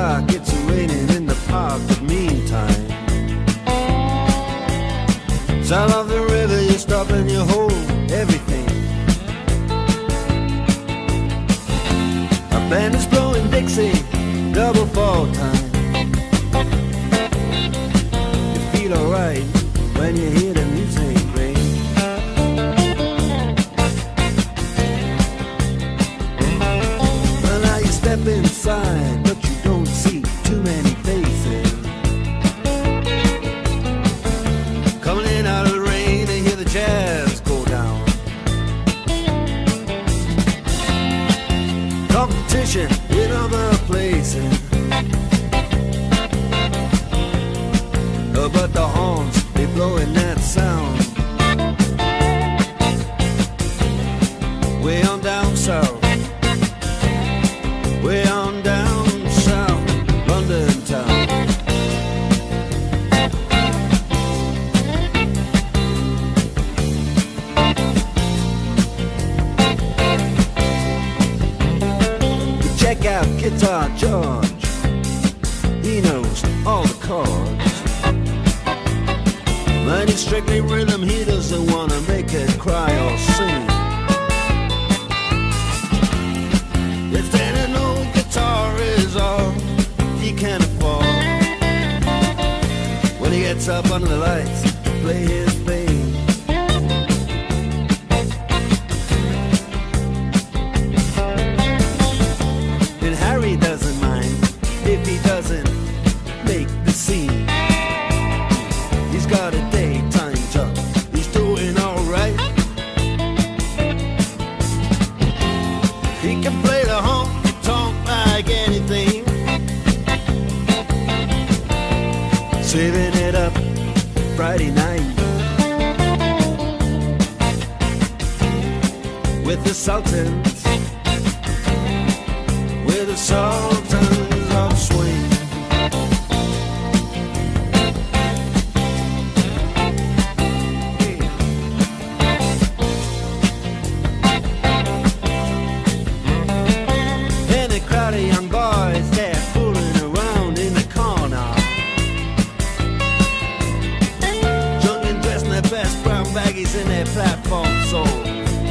dark, it's raining in the park, but meantime, sound of the river, you stop and you hold everything. A band is blowing Dixie, double fall time. You feel alright when you hear the music ring. Well, now you step inside, but you don't see too many faces. Coming in out of the rain and hear the jazz go down. Competition in other places, but the horns, they blowing that sound. Way on down south, way on down south, London town. Check out Guitar George, he knows all the chords. But it's strictly rhythm, he doesn't wanna make it cry or sing. If then an old guitar is all he can afford, when he gets up under the lights to play his thing. And Harry doesn't mind if he doesn't make the scene. He's got a daytime job, he's doing alright. He can play the honky-tonk like anything, saving it up Friday night with the Sultans, with the Sultans of Swing. Young boys, they're fooling around in the corner, drunk and dressed in their best brown baggies in their platform soles.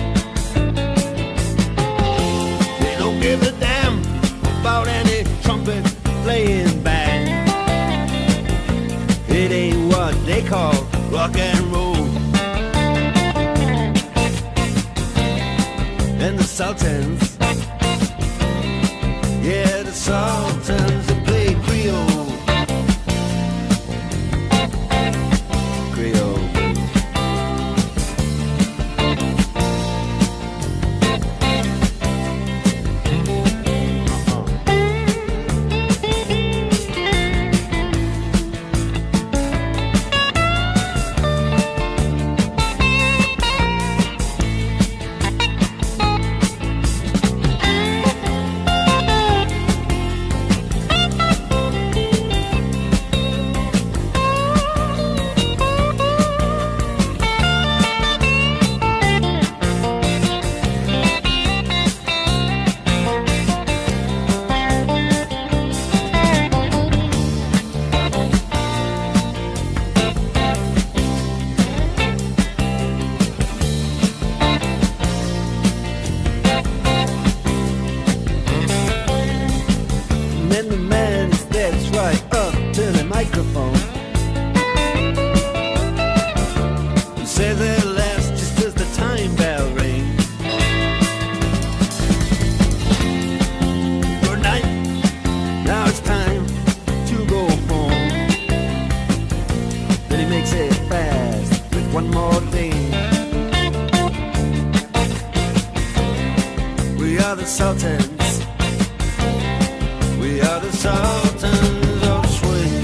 They don't give a damn about any trumpet playing band. It ain't what they call rock and roll. And the Sultans, yeah, the Sultans, they play Creole. Creole. Microphone says it lasts just as the time bell rings. Good night, now it's time to go home. Then he makes it fast with one more thing. We are the Sultans, we are the Sultans of Swing.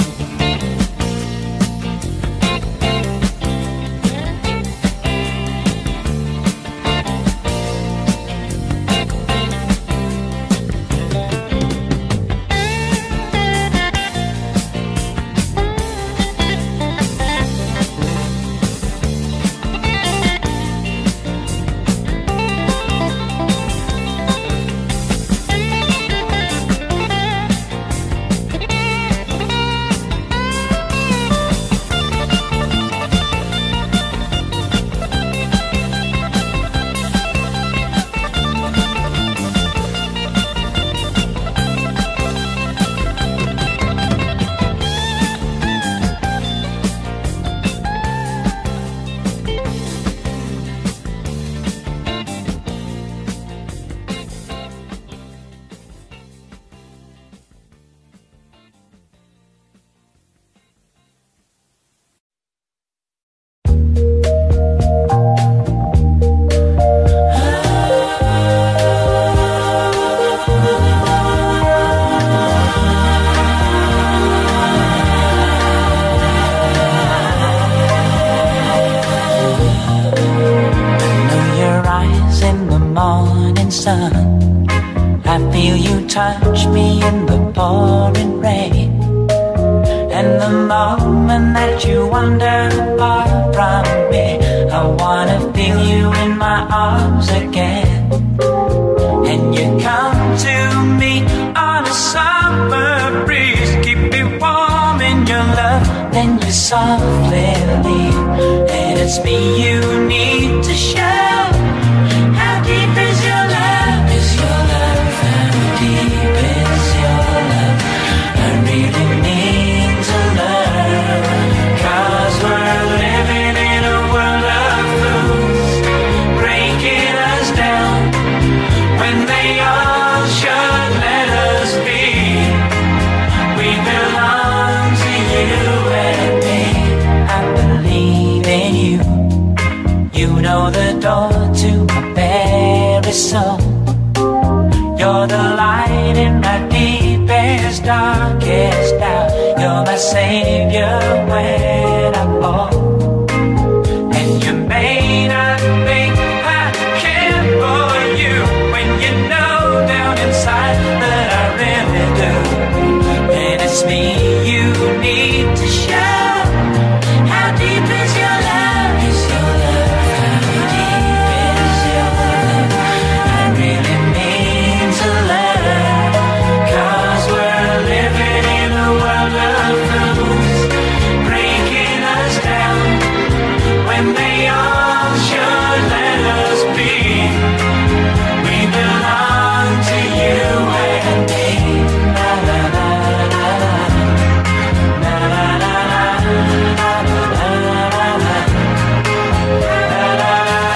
touch me in the pouring rain, and the moment that you wander far from me, I wanna feel you in my arms again. And you come to me on a summer breeze, keep me warm in your love, then you softly leave. And it's me you need to show. How deep is your love? Is your love? How deep is your love? I really need to learn, 'cause we're living in a world of fools, breaking us down when they all should let us be. We belong to you and me. I believe in you. You know the door to my very soul. You're the light in my deepest, darkest doubt. You're my savior when I fall. And you may not think I care for you, when you know down inside that I really do. And it's me you need to show. How deep is your love? Is your love? How deep is your love? I really need to learn, 'cause we're living in a world of fools, breaking us down when they all should let us be. We belong to you and me. La la la la la, la la la la, la la la la, la la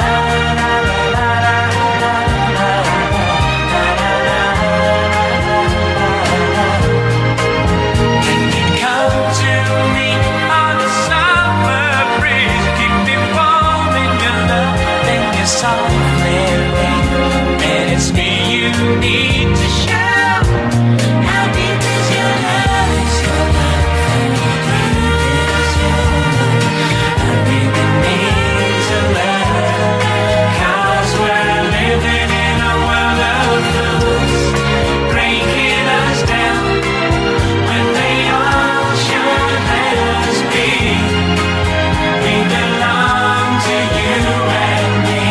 Can you come to me on a summer breeze, keep me warm in your love, then you softly leave. And it's me you need to show. How deep is your love? Is your love? How deep is your love? I really need to learn, 'cause we're living in a world of fools, breaking us down when they all should let us be. We belong to you and me.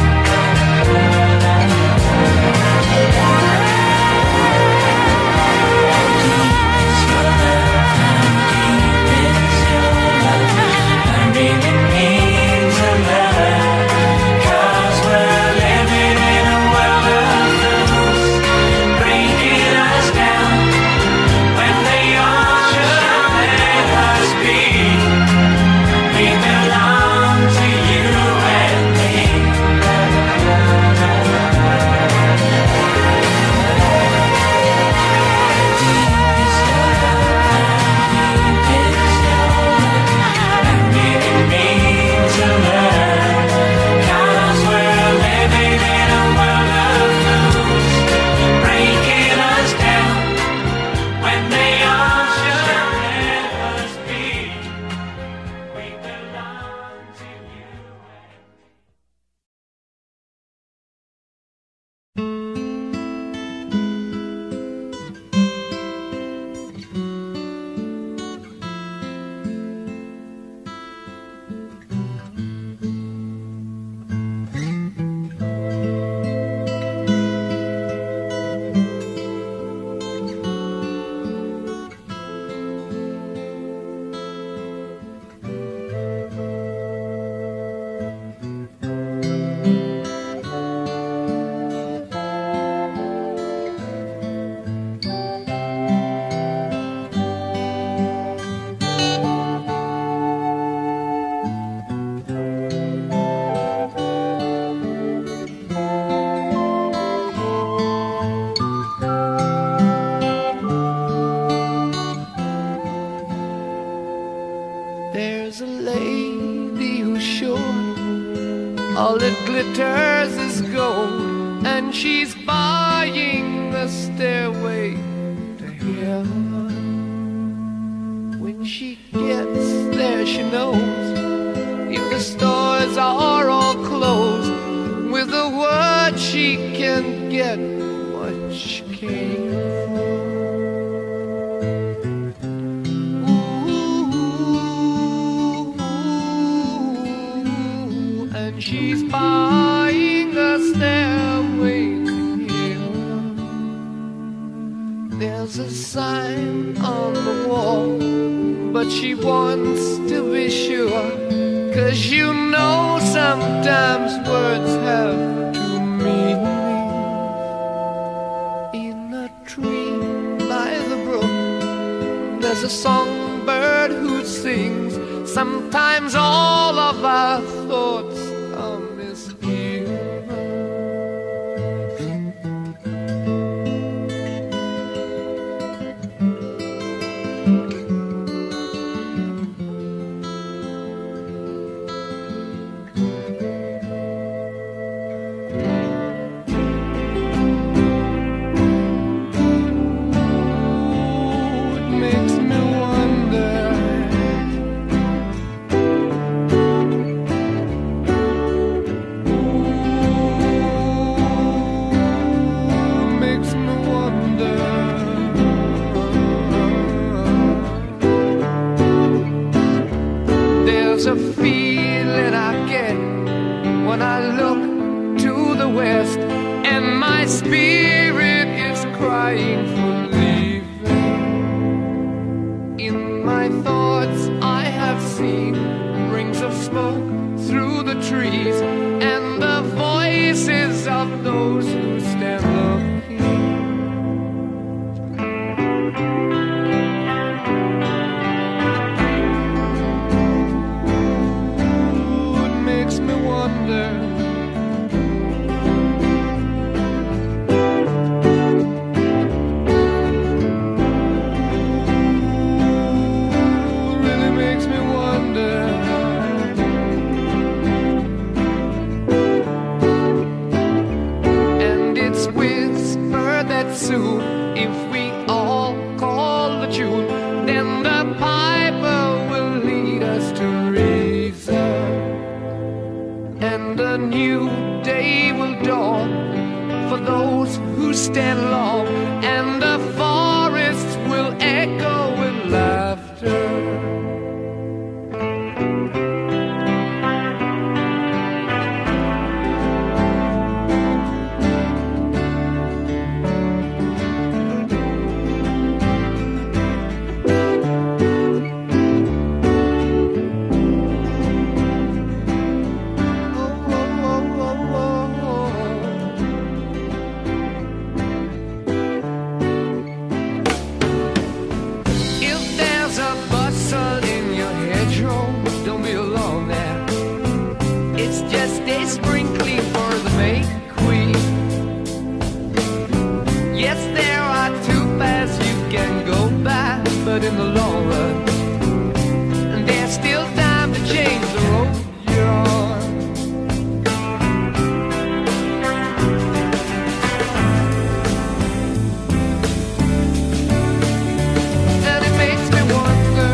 All that glitters is gold, and she's buying the stairway to heaven. When she gets there, she knows if the stores are all closed, with a word she can get what she came writing on the wall, but she wants to be sure. 'Cause you know sometimes words have two meanings. In a tree by the brook, there's a songbird who sings. Sometimes all of our thoughts are misgiven. There's a feeling I get when I look to the west, and my spirit is crying for leaving. In my thoughts I have seen rings of smoke through the trees, and the voices of those who stand looking. Soon, if we all call the tune, then the piper will lead us to reason, and a new day will dawn for those who stand long, and the forests will echo with laughter. Sprinkling for the May Queen. Yes, there are two paths you can go by, but in the long run, there's still time to change the road you're on. And it makes me wonder,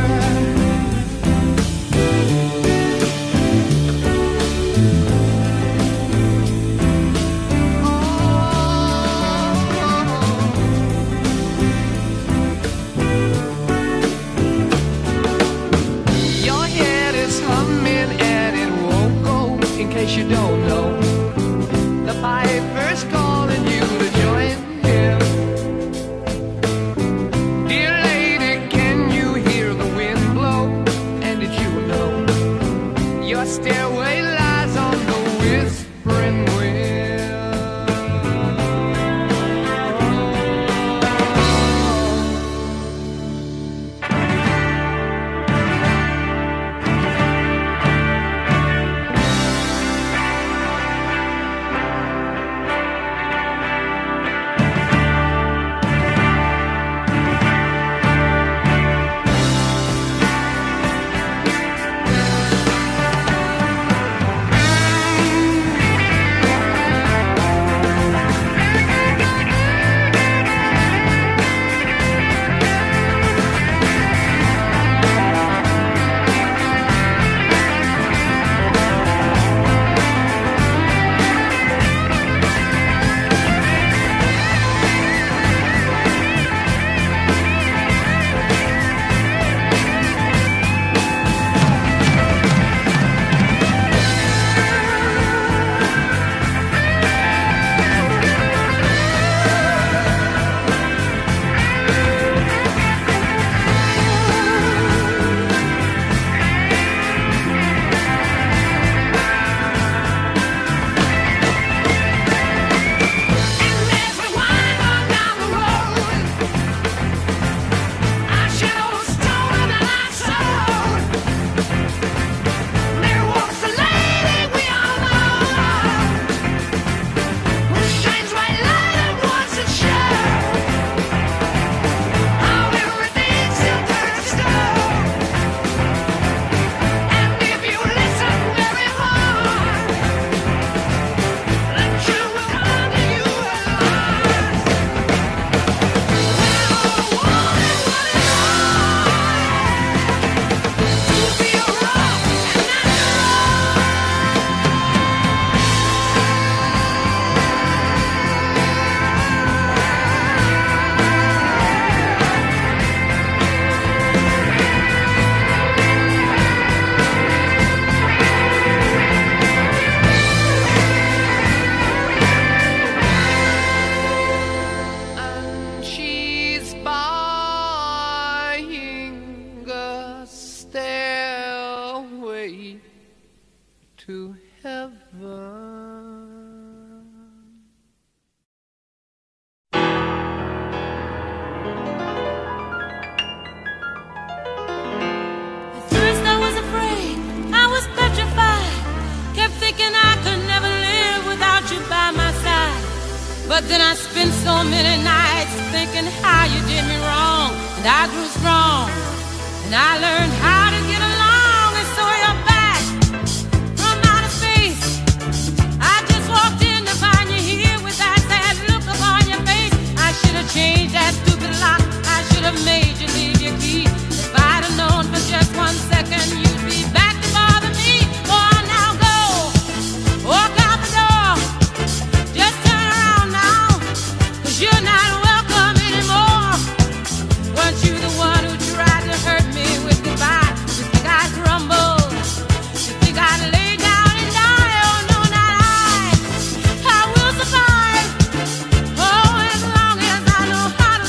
to heaven. At first I was afraid, I was petrified, kept thinking I could never live without you by my side. But then I spent so many nights thinking how you did me wrong, and I grew strong, and I learned how to get along. And so you're back from outer space. I just walked in to find you here with that sad look upon your face. I should have changed that stupid lock, I should have made you leave your key. If I'd have known for just 1 second you'd be back to bother me. Oh, now go, walk out the door, just turn around now, 'cause you're not welcome anymore. Weren't you the one who tried to hurt me with goodbye? You think I'd crumble? You think I'd lay down and die? Oh no, not I. I will survive. Oh, as long as I know how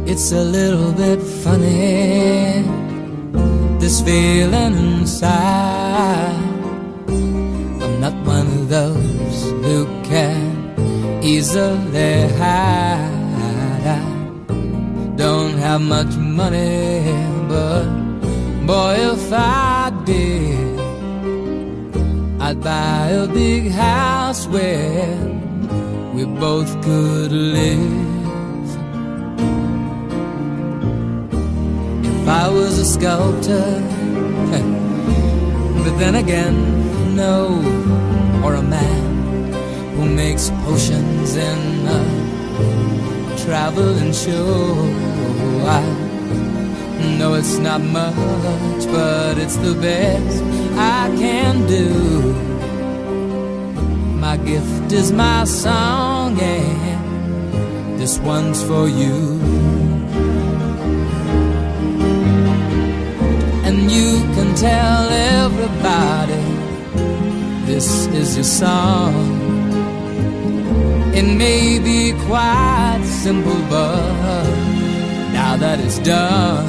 It's a little bit funny, this feeling inside. I'm not one of those who can easily hide. I don't have much money, but boy, if I did, I'd buy a big house where we both could live. If I was a sculptor, but then again, no, or a man who makes potions in a traveling show. I know it's not much, but it's the best I can do. My gift is my song, and this one's for you. And you can tell everybody this is your song. It may be quite simple, but now that it's done,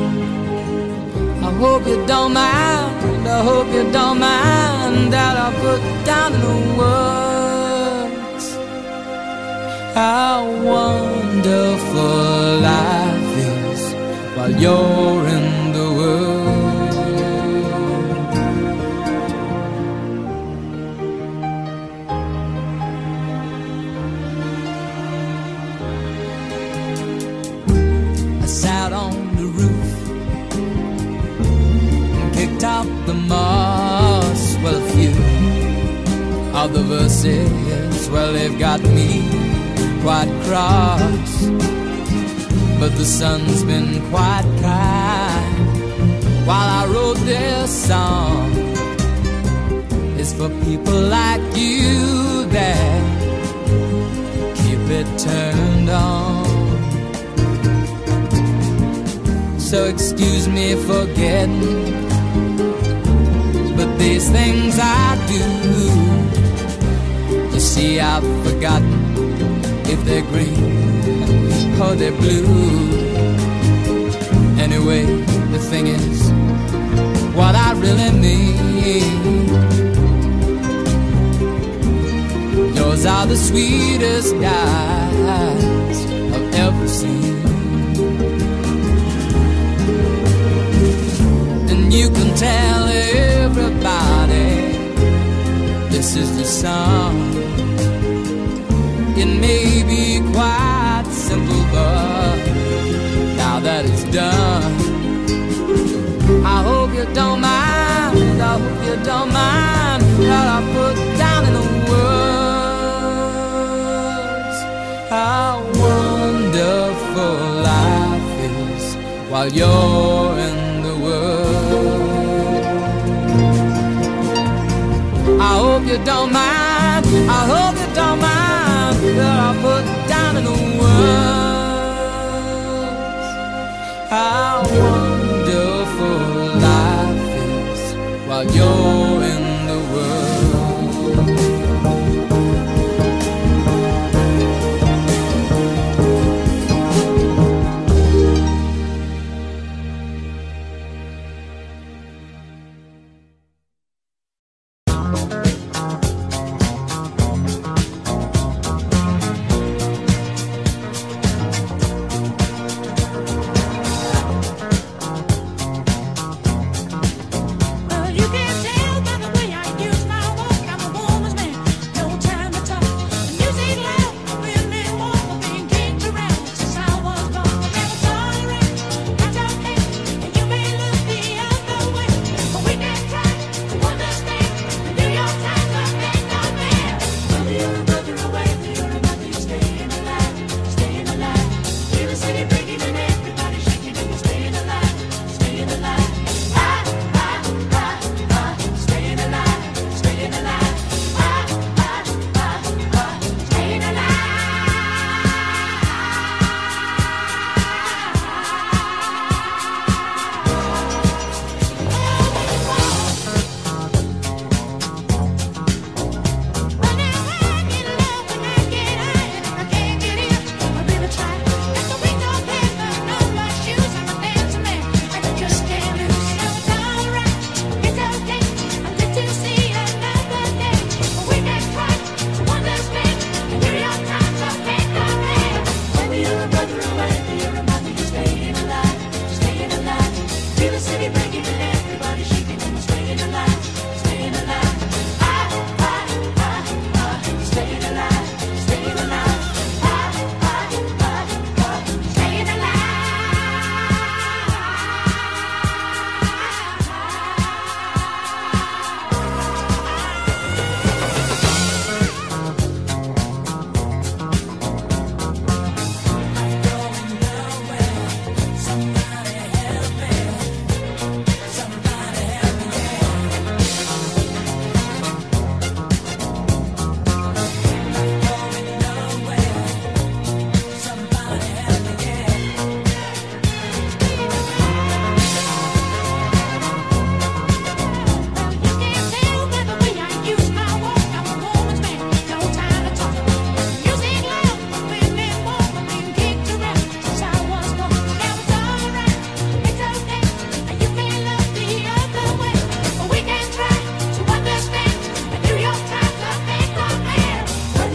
I hope you don't mind, I hope you don't mind that I put down in the words how wonderful life is while you're in the world. I sat on the roof, picked out the moss. Well, a few of the verses, well, they've got me quite cross, but the sun's been quite kind while I wrote this song. It's for people like you that keep it turned on. So excuse me for getting, but these things I do, you see, I've forgotten if they're green or they're blue. Anyway, the thing is, what I really mean, yours are the sweetest eyes I've ever seen. You can tell everybody this is the song. It may be quite simple, but now that it's done, I hope you don't mind, I hope you don't mind that I put down in the words how wonderful life is while you're in the world. I hope you don't mind, I hope you don't mind that I put down in the words how wonderful life is while you're in the world. You can't take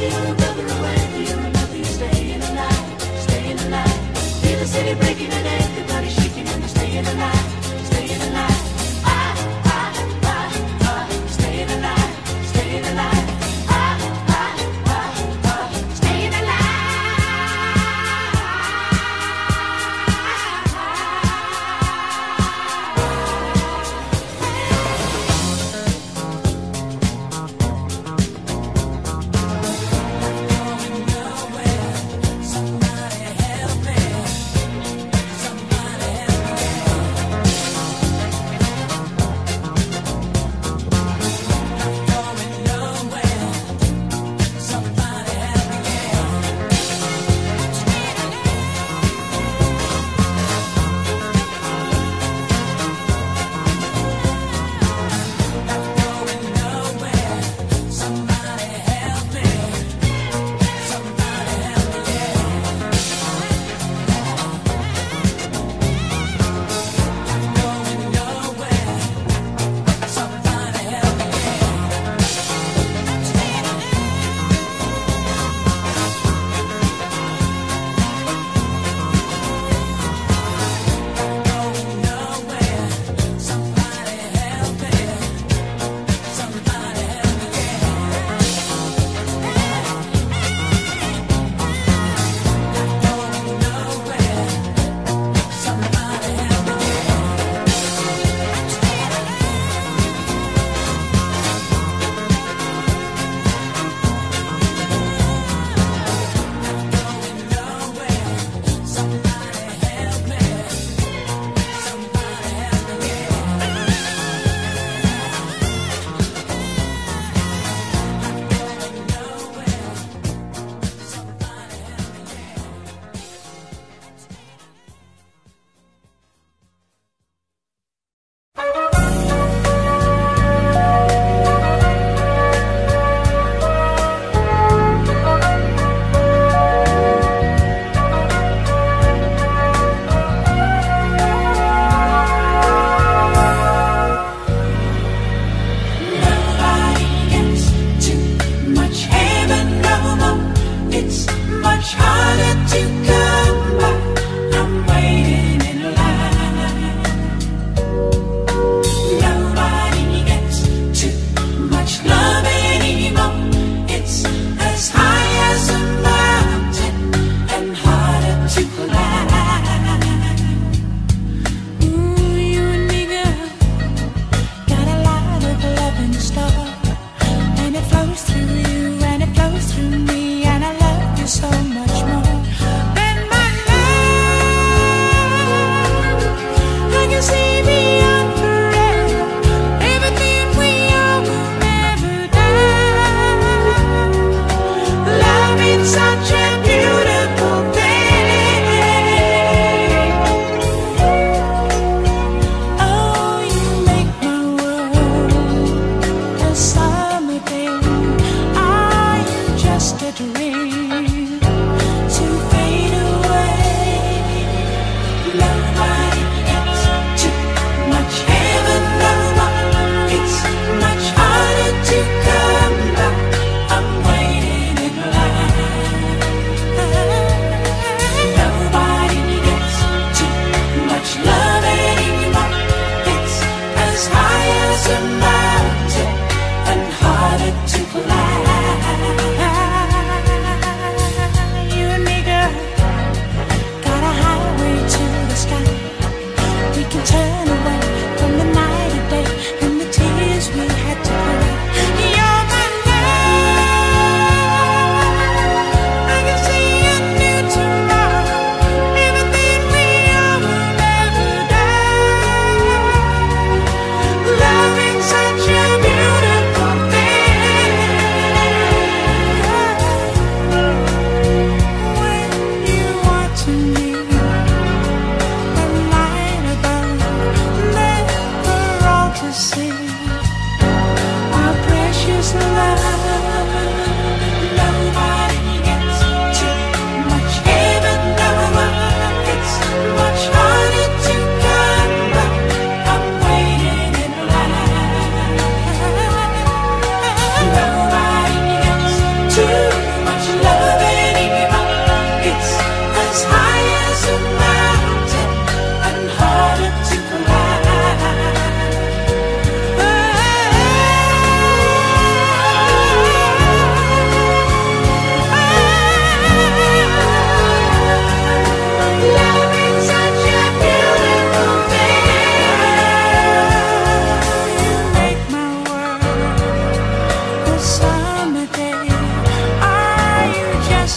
to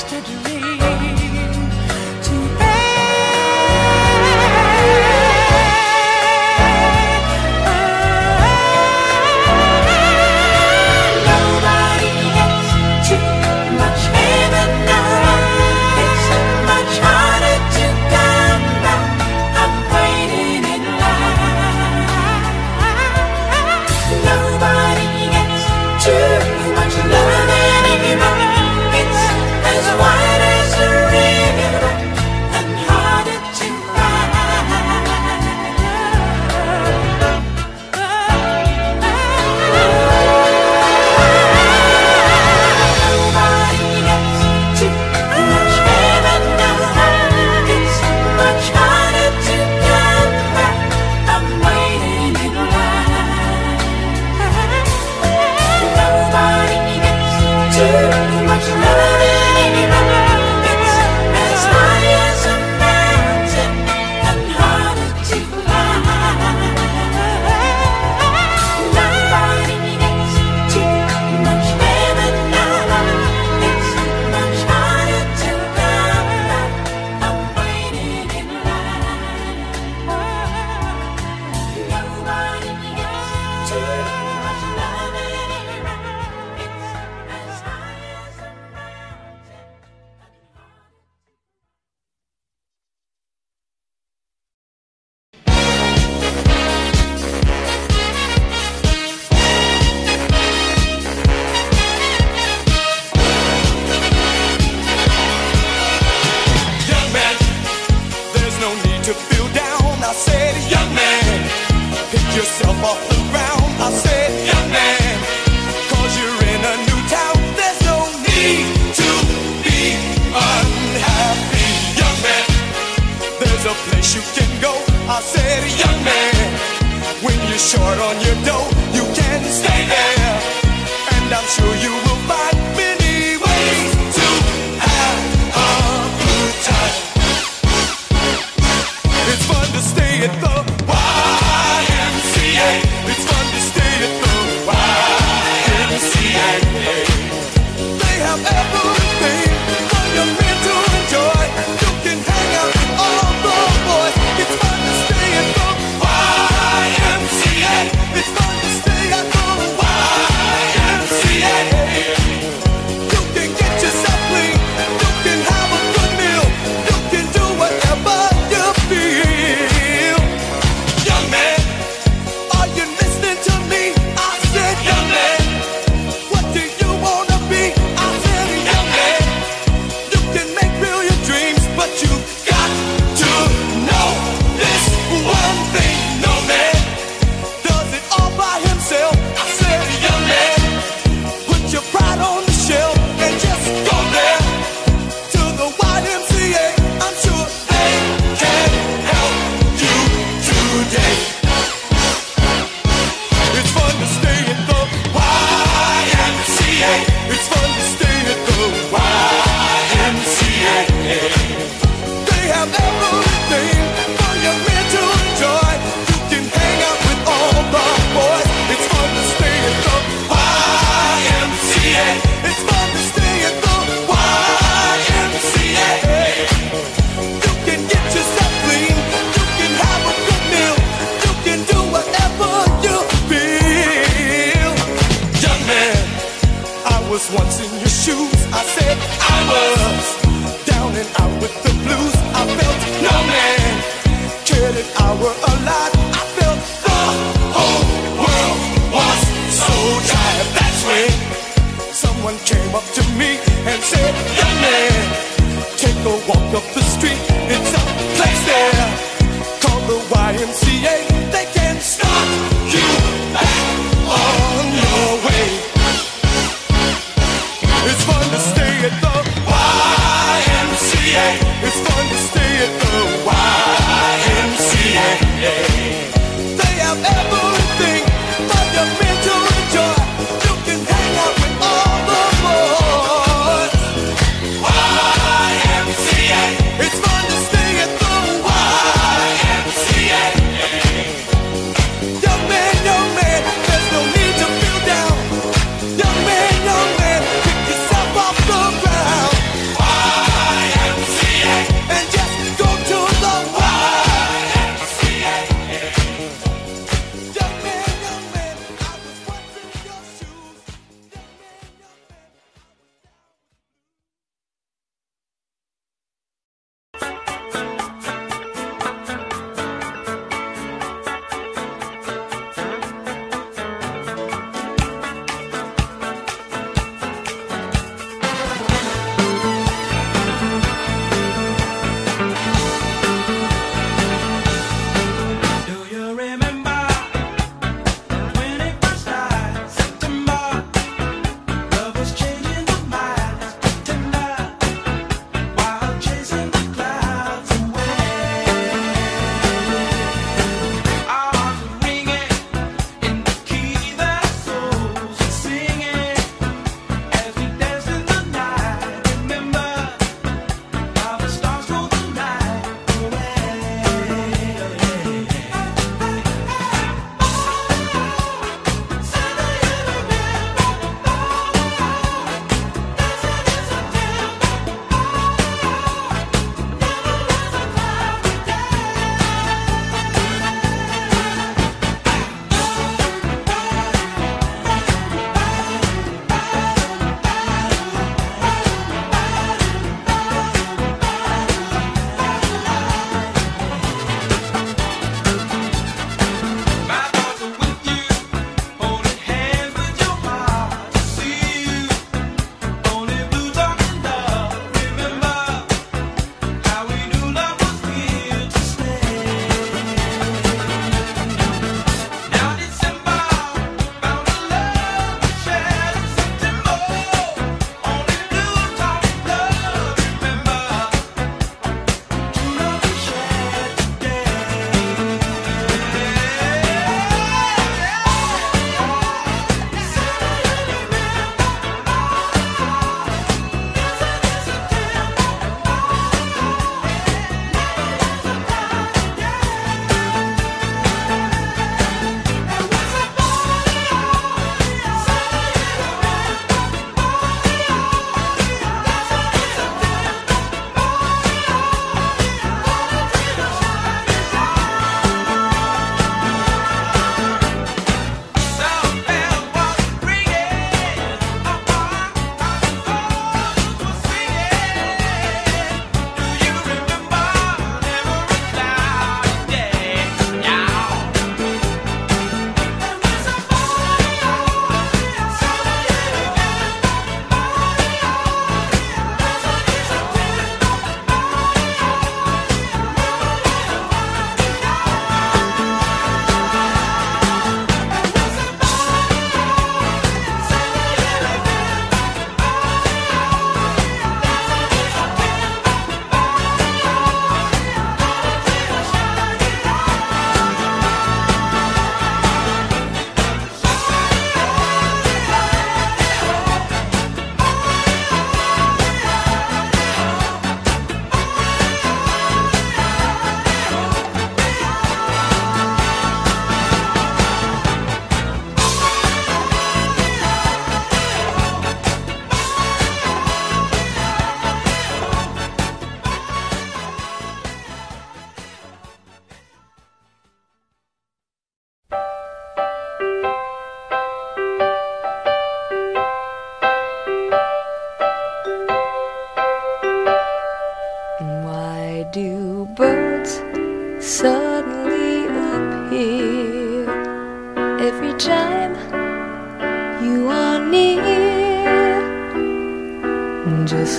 to dream, to nobody gets too much heaven now. It's much harder to come back. I'm waiting in line. Nobody gets too much love anymore. It's as wide as a river and harder to Nobody gets too much heaven now. It's much harder to come back. I'm waiting in line. Nobody gets too much love anymore. It's as high as a mountain and harder to climb. Nobody gets too much heaven now. It's much harder to come back. I'm waiting in line. Nobody gets too much love anymore. It's as high as a mountain. Young man, there's no need to feel down. I said, young man, pick yourself off the ground. I said, young man, cause you're in a new town. There's no need to be unhappy. Young man, there's a place you can go. I said, young man, when you're short on your dough, you can stay there. And I'm sure you will find many ways to have a good time. It's fun to stay at the YMCA. It's fun to stay at the YMCA. They have everything for your men to enjoy. You can hang out with all the boys. It's fun to stay at the YMCA. It's fun to stay at the YMCA. You can get yourself clean. You can have a good meal. You can do whatever you feel. Young man, are you listening to me? I said, young man, what do you wanna be? I said, young man, you can make real your dreams, but you got to know this one thing. No man does it all by himself. I said, young man, put your pride on the shelf and just go there to the YMCA. I'm sure they can help you today. It's fun to stay at the YMCA. It's fun to stay at the YMCA. They have everything for your men to enjoy. You can hang out with all the boys. It's fun to stay at the YMCA. It's fun to stay at the YMCA. You can get yourself clean. You can have a good meal. You can do whatever you feel. Young man, I was once in your shoes. I said I was down and out with the blues. I felt no man cared if I were alive. I felt the whole world was so tired. That's when someone came up to me and said, young man, take a walk up the street. It's a place there called the YMCA. They can start you back on your way. It's fun to stay at the YMCA. It's fun to stay at the YMCA. They have everything for your men to enjoy. You can hang out with all the boys. YMCA.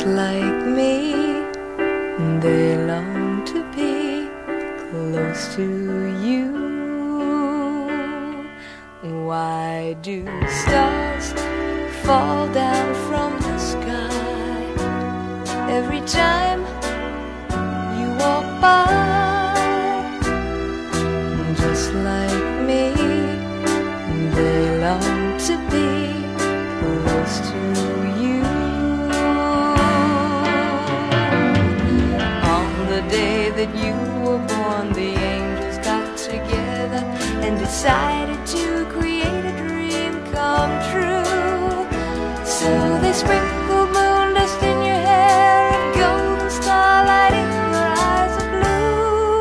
like me, they long to be close to you. Why do stars fall down from the sky every time you walk by? Just like me, they long to be close to you. On the day that you were born, the angels got together and decided to create a dream come true. So they sprinkled moon dust in your hair and golden starlight in your eyes of blue.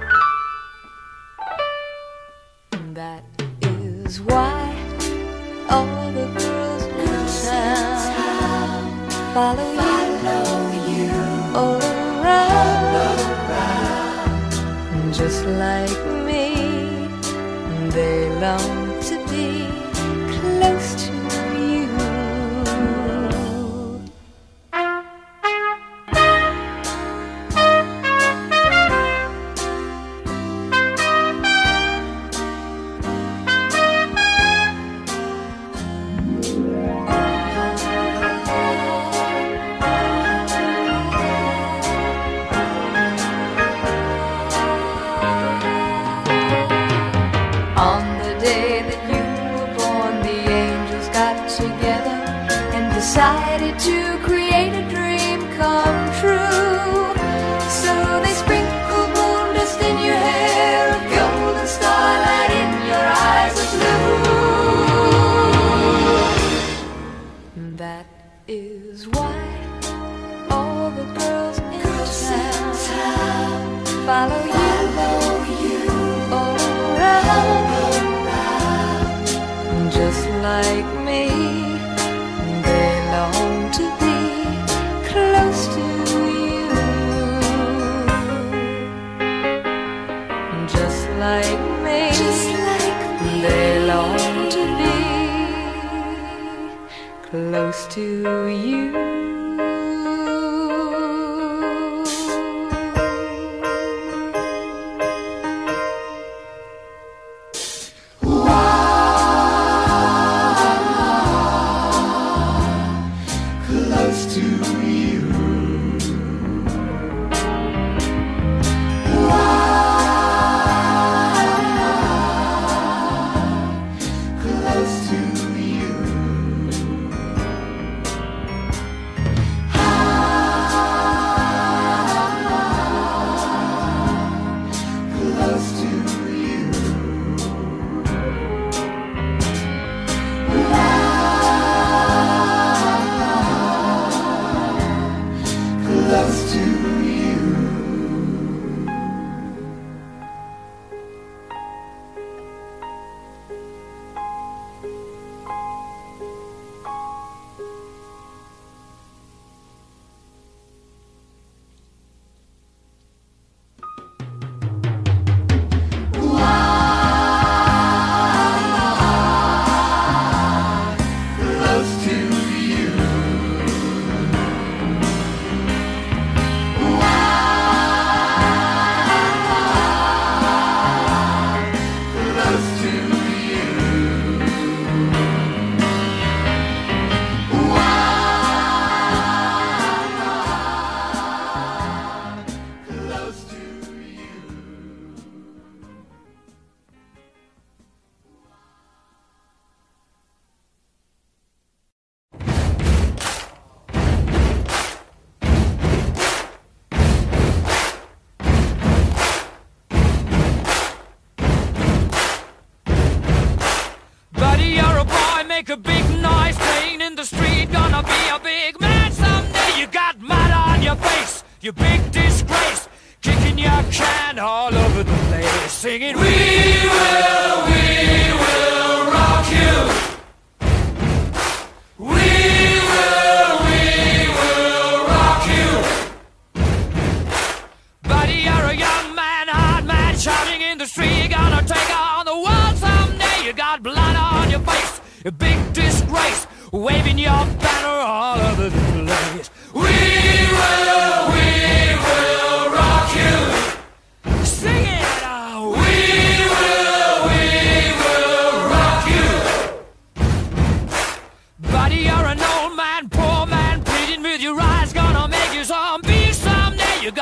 That is why all the girls in town follow you all around. Just like me, they long to be close to you. On the day that you were born, the angels got together and decided to create a dream come true. So they sprinkled moon dust in your hair, a golden starlight in your eyes of blue. That is why all the girls in town follow you all around. Just like me, they long to be close to you. Just like me, they long to be close to you. Make a big noise playing in the street. Gonna be a big man someday. You got mud on your face, you big disgrace. Kicking your can all over the place, singing, we will rock you. We will rock you. Buddy, you're a young man, hard man, shouting in the street. You're gonna take on the world someday. You got blood on your face, a big disgrace, waving your banner all over the place. We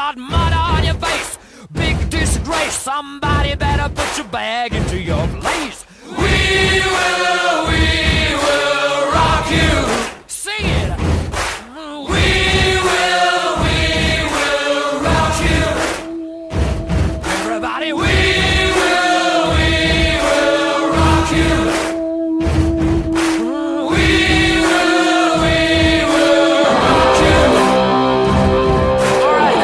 got mud on your face. Big disgrace, somebody better put your bag into your place. We will rock you. Sing it. We will rock you. Everybody, we will rock you. We will rock you. All right.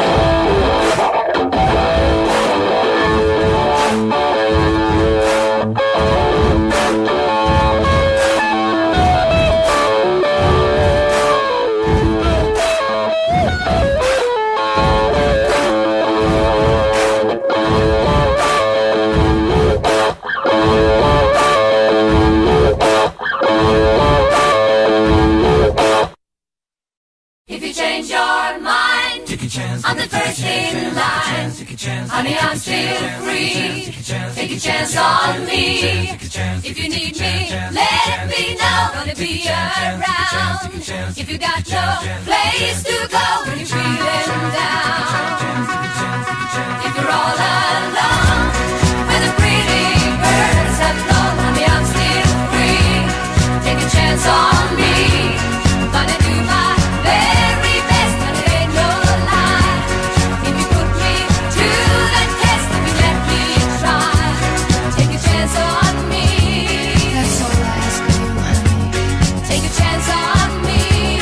If you change your mind, take a chance. I'm the first in line. Honey, I'm still free. Take a chance on me. If you need me, let me know. Gonna be around. If you got no place to go when you're feeling down. If you're all alone, where the pretty birds have flown, honey, I'm still free. Take a chance on me. Gonna do my very best, but it ain't no lie. If you put me to the test, if you let me try, take a chance on me. That's all I ask of you, honey. Take a chance on me.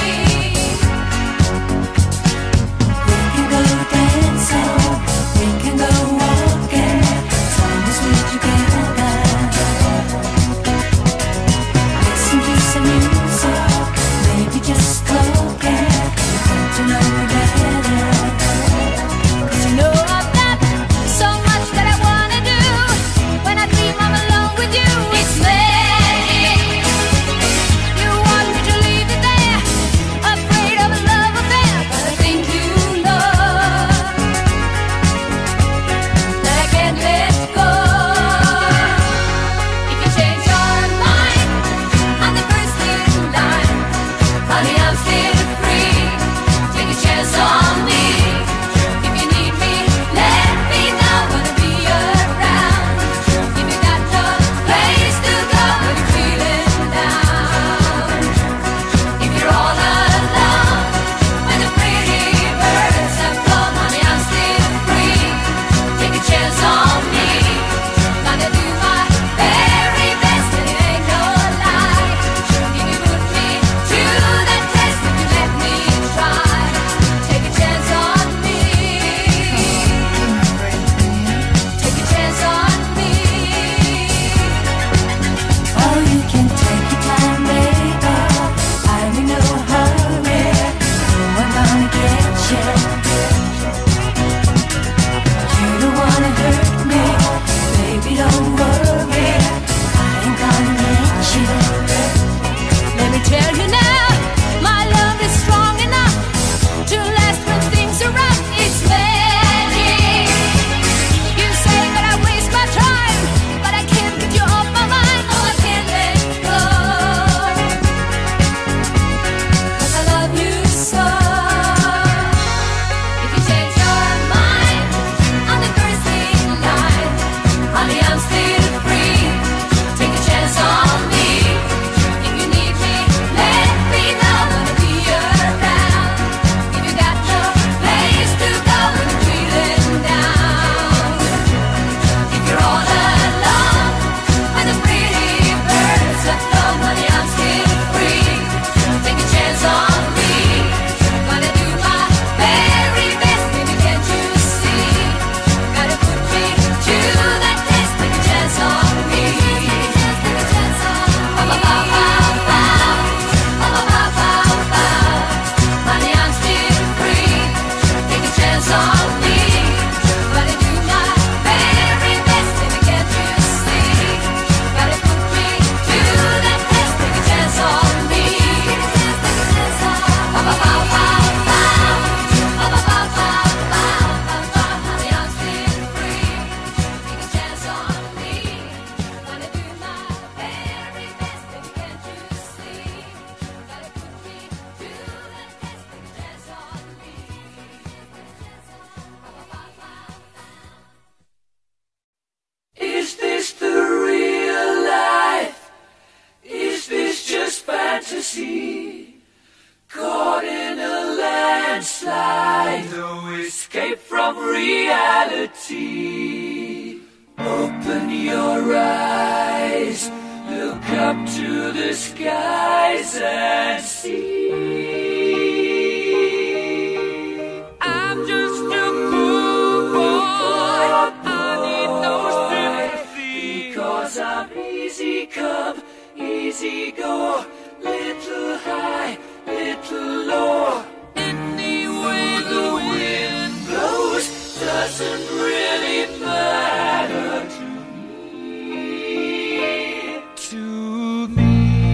We can go dancing, we can go walking, as long as we're together. Listen to some music, maybe just talking, to know you better. 'Cause you know I've got so much that I wanna do. When I dream I'm alone with you, it's magic. You want me to leave you there, afraid of a love affair, but I think you know that I can't let go. If you change your mind, I'm the first in line. Honey, I'm still free. Take a chance on and slide. No escape from reality. Open your eyes, look up to the skies and see. I'm just a poor boy, I need no sympathy. Because I'm easy come, easy go, little high, little low. Any way the wind blows doesn't really matter to me. To me.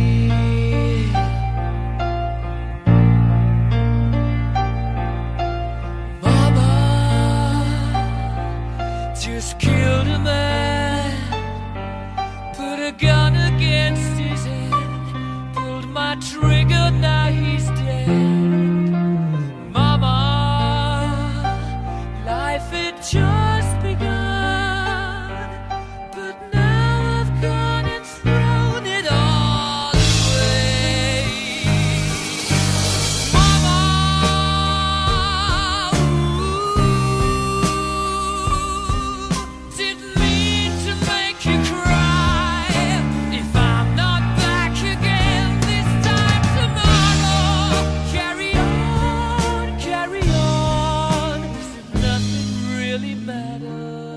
Mama just killed a man, put a gun against his head, pulled my trigger, now he's dead. Mama, life had just begun, but now I've gone and thrown it all away. Mama, didn't mean to make you cry. If I'm not back again this time tomorrow, carry on, carry on, 'cause nothing really matters.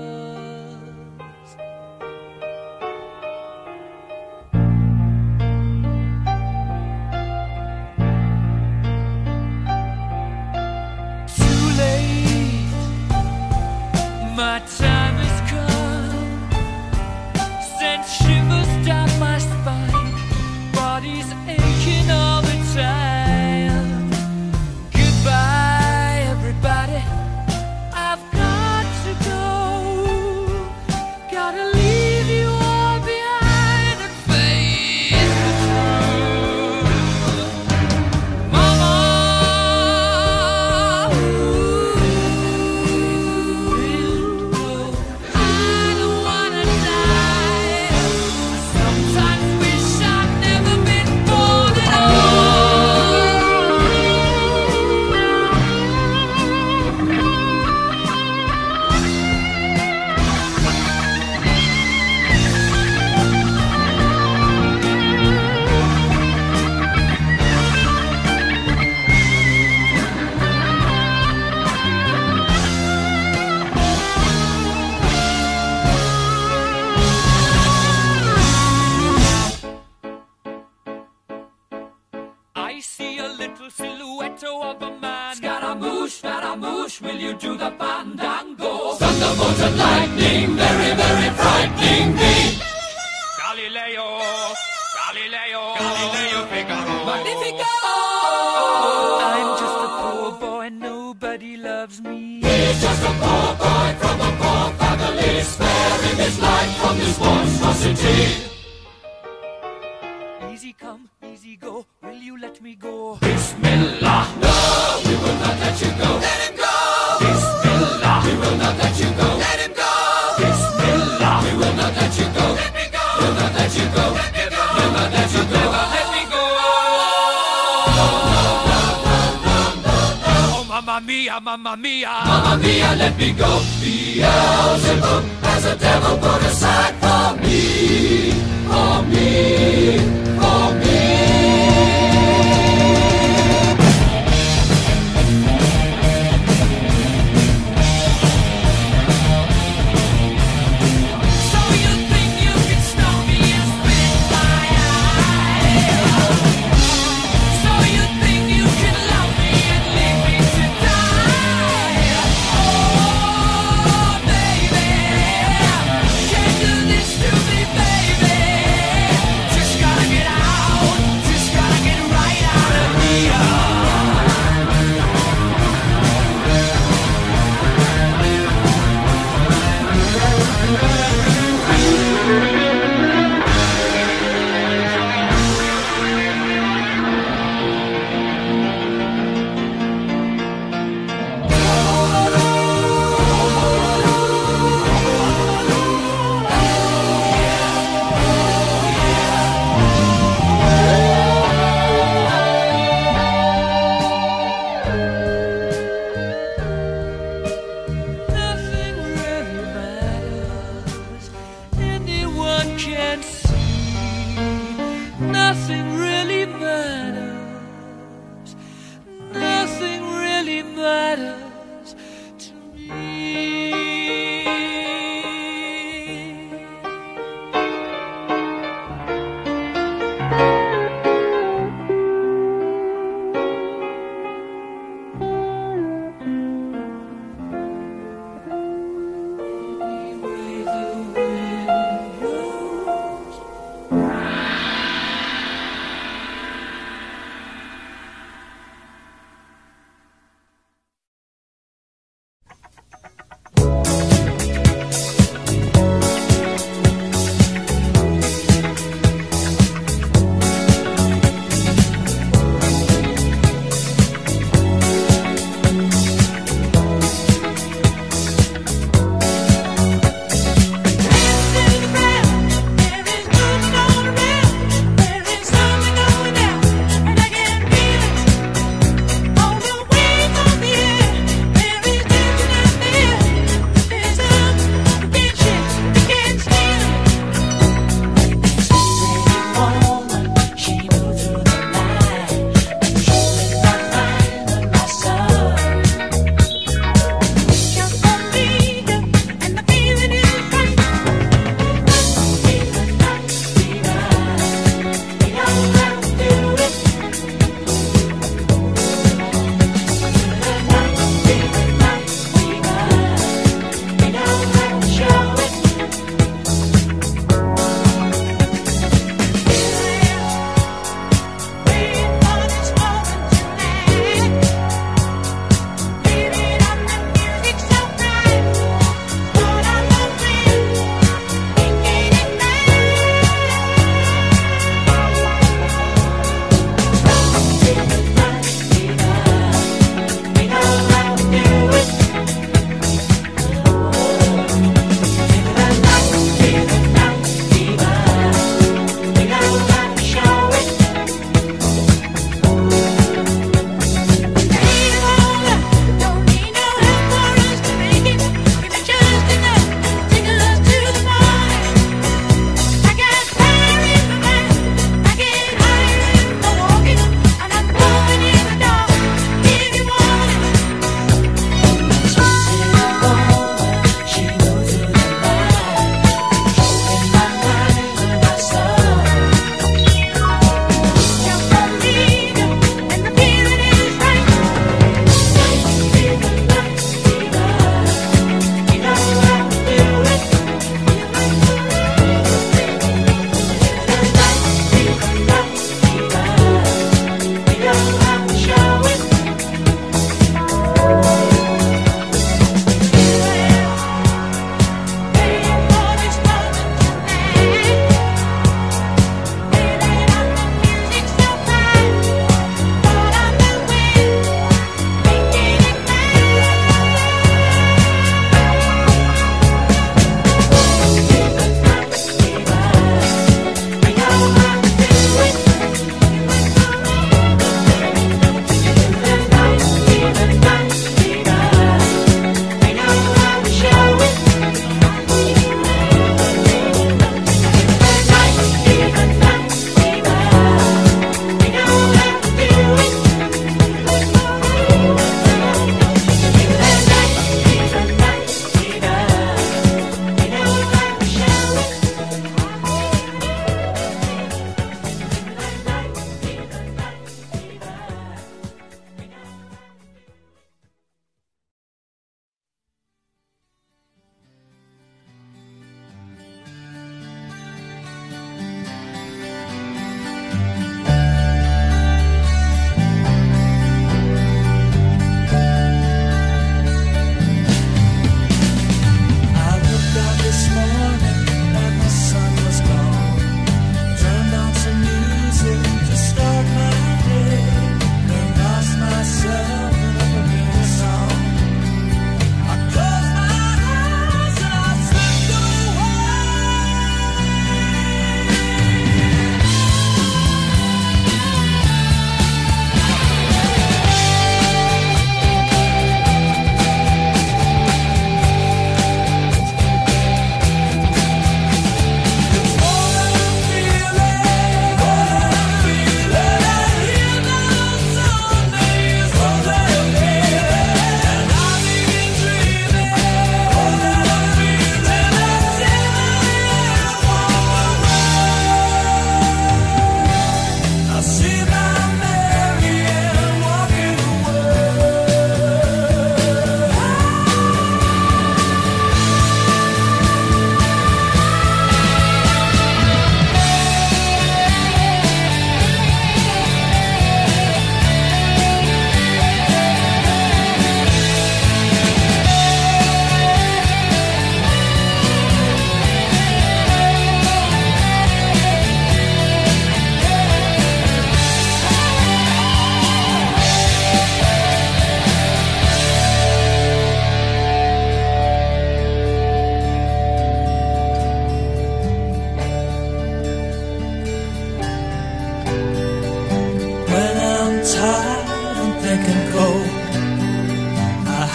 Too late, my time has come. Sent shivers down my spine, body's aching all the time. Goodbye, everybody, I've got to go. Gotta leave you all behind and face the truth. Mama, I don't wanna die. I sometimes wish I'd never been born at I see a little silhouette of a man. Scaramouche, will you do the fandango? Thunderbolt and lightning, very, very frightening me. Galileo, Galileo, Galileo Figaro. Magnifico! I'm just a poor boy, nobody loves me. He's just a poor boy from a poor family, sparing his life from this monstrosity. Easy come, easy go, will you let me go? Bismillah, no, we will not let you go. Let him go! Bismillah, we will not let you go. Let him go! Bismillah, we will not let you go. Let me go! We'll not let you go. Let me go! We'll not let you go. Let me go! Oh, mamma mia, mamma mia. Mamma mia, let me go. Beelzebub has a devil put aside for me. For me. For me. So you think you can stop me and spit my eye? So you think you can love me and leave me to die? Oh, baby, can't do this to me, baby. Just gotta get matters to me.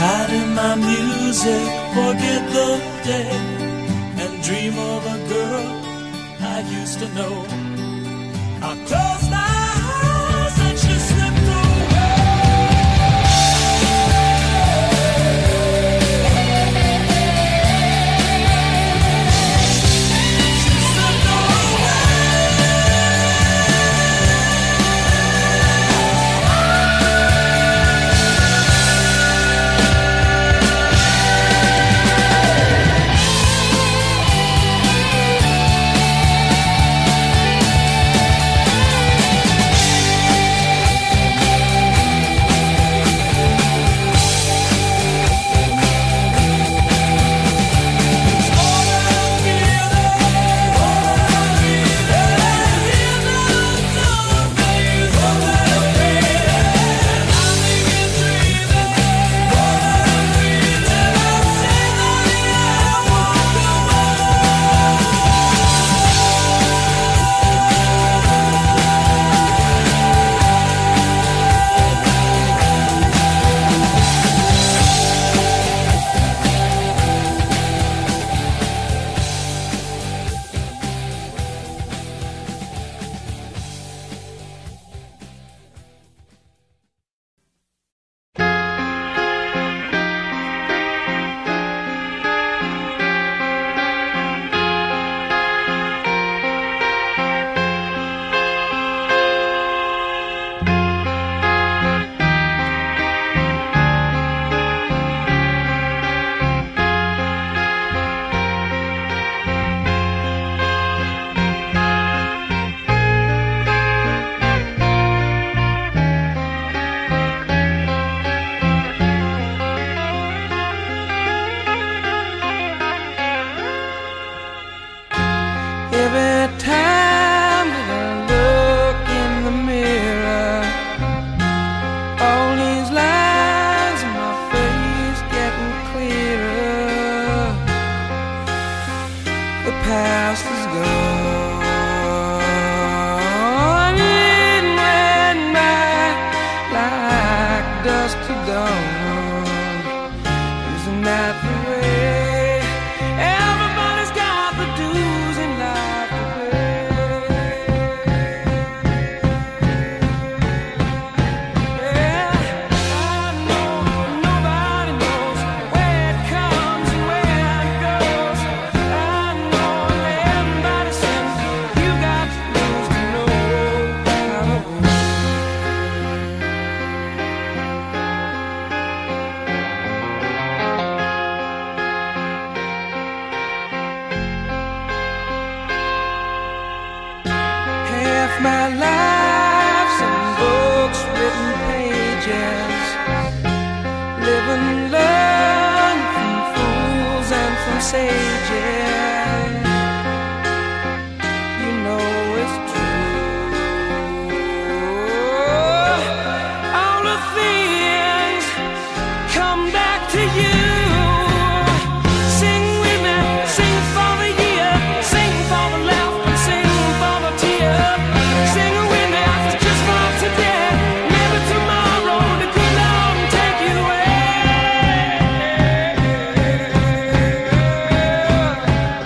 hide in my music, forget the day, and dream of a girl I used to know. I close my eyes and she slipped away. She slipped away. My life's in books, written pages. Live and learn from fools and from sages. You know it's true. All the things come back to you. Sing with me, sing for the year, sing for the laughter, and sing for the tear. Sing with me, just for today. Maybe tomorrow the good Lord will take you away.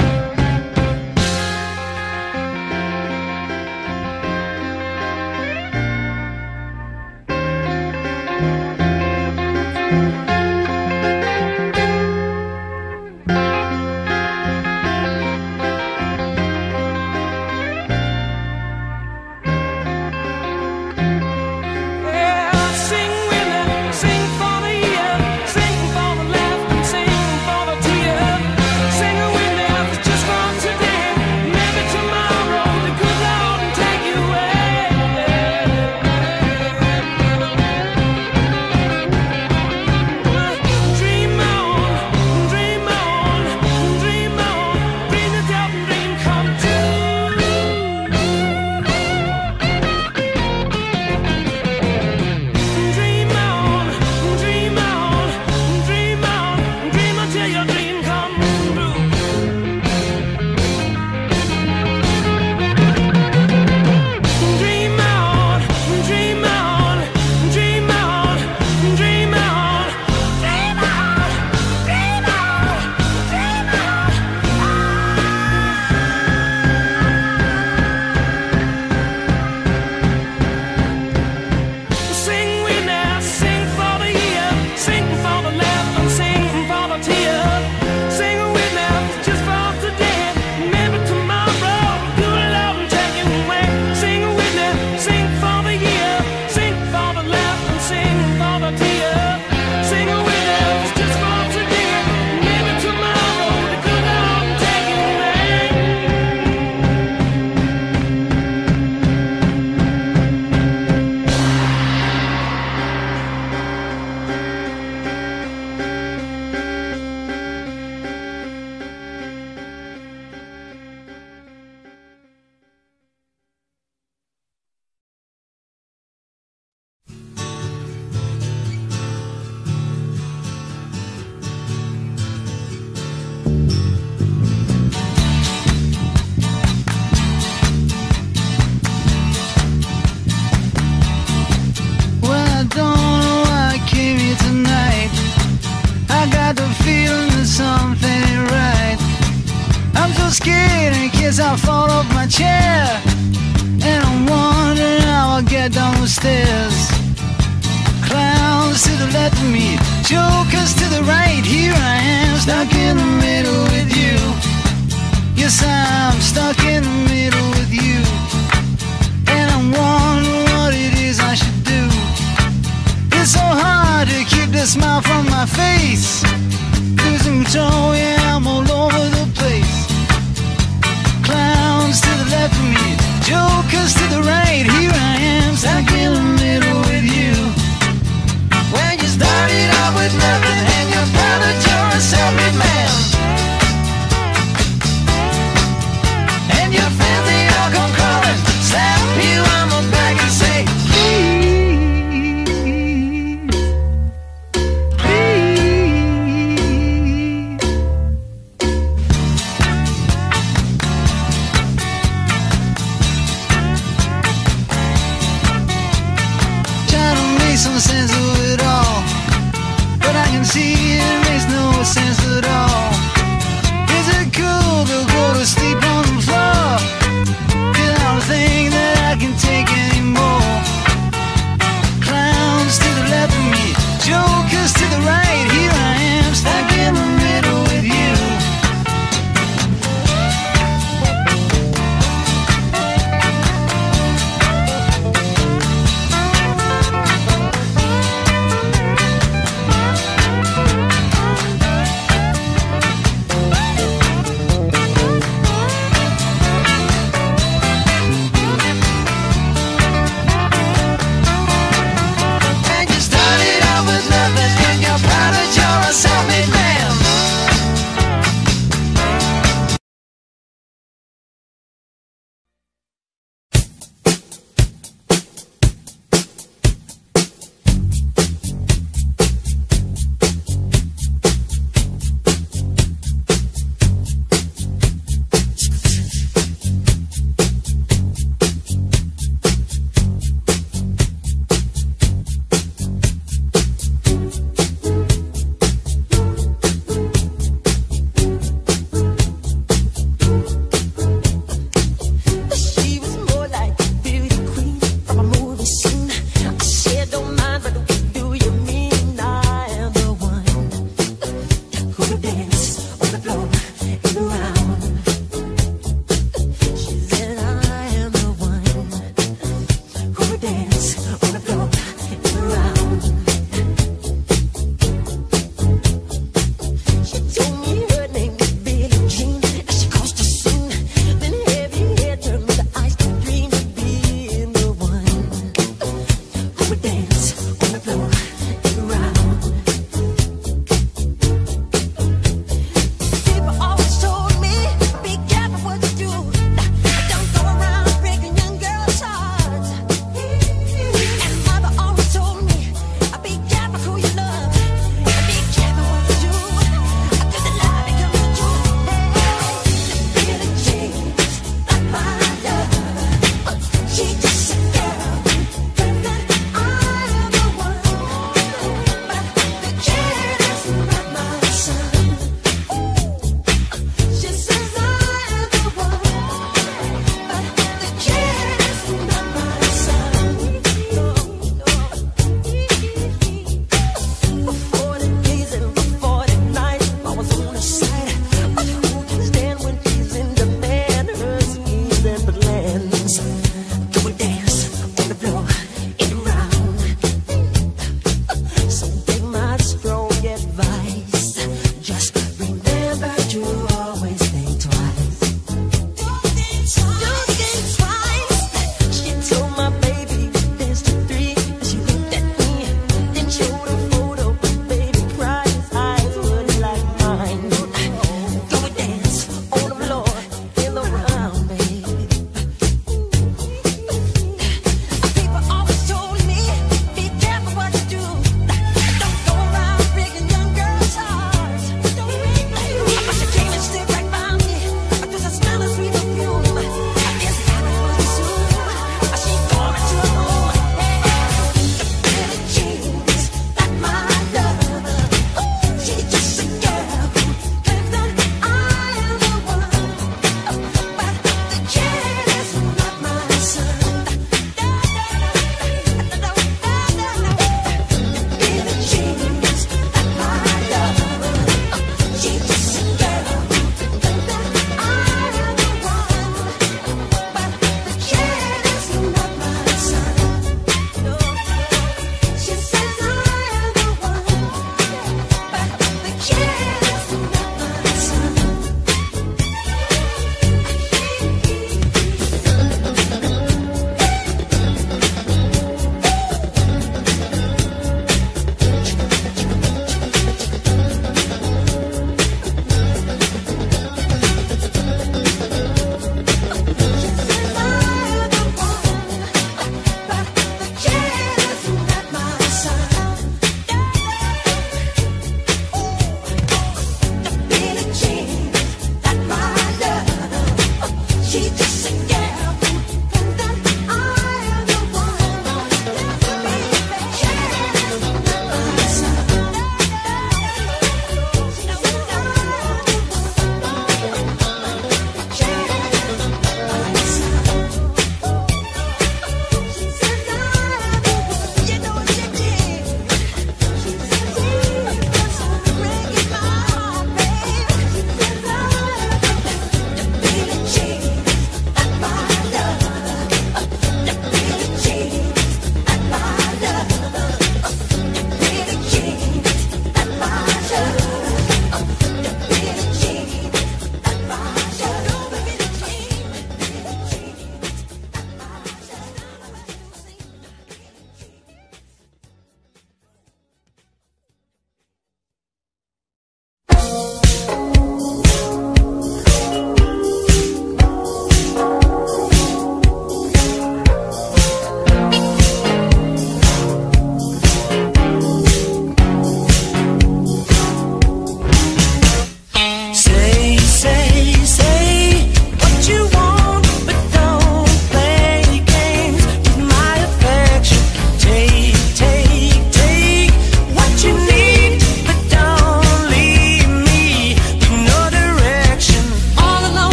afraid in case I fall off my chair. And I'm wondering how I'll get down the stairs. Clowns to the left of me, jokers to the right. Here I am, stuck in the middle with you. Yes, I'm stuck in the middle with you. And I'm wondering what it is I should do. It's so hard to keep the smile from my face. Losing control, yeah, I'm all over the place. Clowns to the left of me, jokers to the right. Here I am, stuck in the middle with you. When you started out with nothing and you're proud that you're a self-made man. And your friends, they all come crawling, slap you on the back and say, please, please. Trying to make some sense of it all, but I can see it makes no sense at all. Is it cool to go to sleep on the floor? 'Cause I don't think that I can take anymore. Clowns to the left of me, jokers to the right. Here I am, stuck in the middle with you.